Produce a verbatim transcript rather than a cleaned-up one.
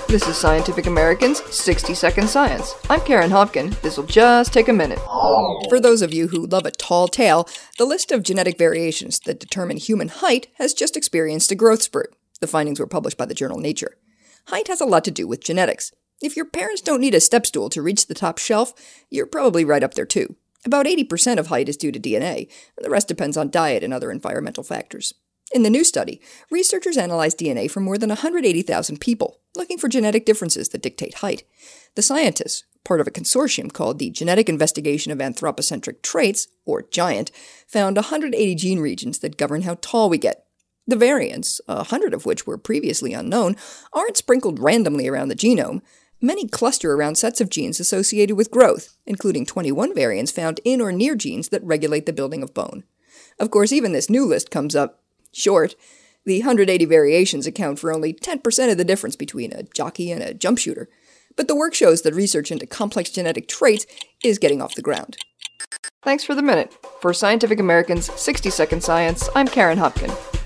This is Scientific American's sixty second Science. I'm Karen Hopkin. This'll just take a minute. For those of you who love a tall tale, the list of genetic variations that determine human height has just experienced a growth spurt. The findings were published by the journal Nature. Height has a lot to do with genetics. If your parents don't need a step stool to reach the top shelf, you're probably right up there too. About eighty percent of height is due to D N A, and the rest depends on diet and other environmental factors. In the new study, researchers analyzed D N A from more than one hundred eighty thousand people, looking for genetic differences that dictate height. The scientists, part of a consortium called the Genetic Investigation of Anthropocentric Traits, or GIANT, found one hundred eighty gene regions that govern how tall we get. The variants, a hundred of which were previously unknown, aren't sprinkled randomly around the genome. Many cluster around sets of genes associated with growth, including twenty-one variants found in or near genes that regulate the building of bone. Of course, even this new list comes up short. The one hundred eighty variations account for only ten percent of the difference between a jockey and a jump shooter. But the work shows that research into complex genetic traits is getting off the ground. Thanks for the minute. For Scientific American's sixty second Science, I'm Karen Hopkin.